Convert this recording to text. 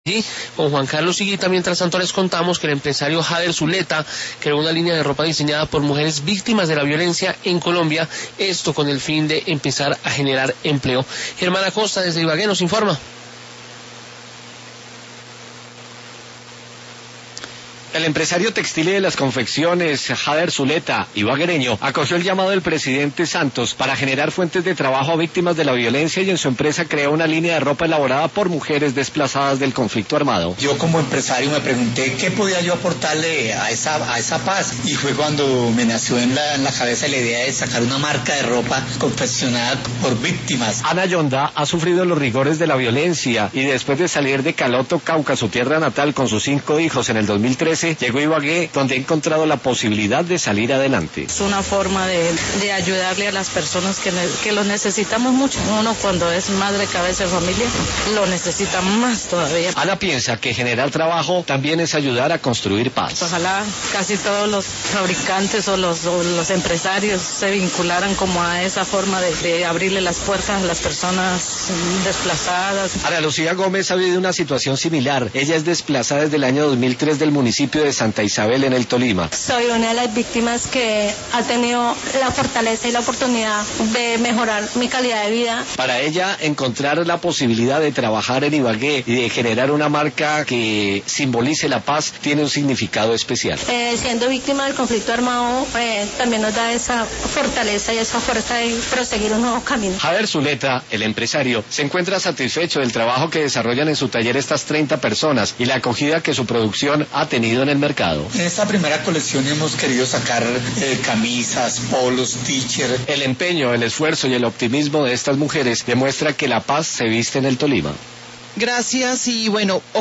Y con Juan Carlos Higuita. Mientras tanto les contamos que el empresario Jader Zuleta creó una línea de ropa diseñada por mujeres víctimas de la violencia en Colombia, esto con el fin de empezar a generar empleo. Germán Acosta desde Ibagué nos informa. El empresario textil y de las confecciones, Jader Zuleta, ibaguereño, acogió el llamado del presidente Santos para generar fuentes de trabajo a víctimas de la violencia y en su empresa creó una línea de ropa elaborada por mujeres desplazadas del conflicto armado. Yo como empresario me pregunté qué podía yo aportarle a esa paz, y fue cuando me nació en la cabeza la idea de sacar una marca de ropa confeccionada por víctimas. Ana Yonda ha sufrido los rigores de la violencia y después de salir de Caloto, Cauca, su tierra natal, con sus 5 hijos en el 2013, llegó a Ibagué, donde ha encontrado la posibilidad de salir adelante. Es una forma de ayudarle a las personas que lo necesitamos mucho. Uno cuando es madre, cabeza de familia, lo necesita más todavía. Ana piensa que generar trabajo también es ayudar a construir paz. Ojalá casi todos los fabricantes o los empresarios se vincularan como a esa forma de abrirle las puertas a las personas desplazadas. Ana Lucía Gómez ha vivido una situación similar. Ella es desplazada desde el año 2003 del municipio de Santa Isabel en el Tolima. Soy una de las víctimas que ha tenido la fortaleza y la oportunidad de mejorar mi calidad de vida. Para ella, encontrar la posibilidad de trabajar en Ibagué y de generar una marca que simbolice la paz tiene un significado especial. Siendo víctima del conflicto armado, también nos da esa fortaleza y esa fuerza de proseguir un nuevo camino. Jader Zuleta, el empresario, se encuentra satisfecho del trabajo que desarrollan en su taller estas 30 personas y la acogida que su producción ha tenido en el mercado. En esta primera colección hemos querido sacar camisas, polos, t-shirts. El empeño, el esfuerzo y el optimismo de estas mujeres demuestra que la paz se viste en el Tolima. Gracias y bueno.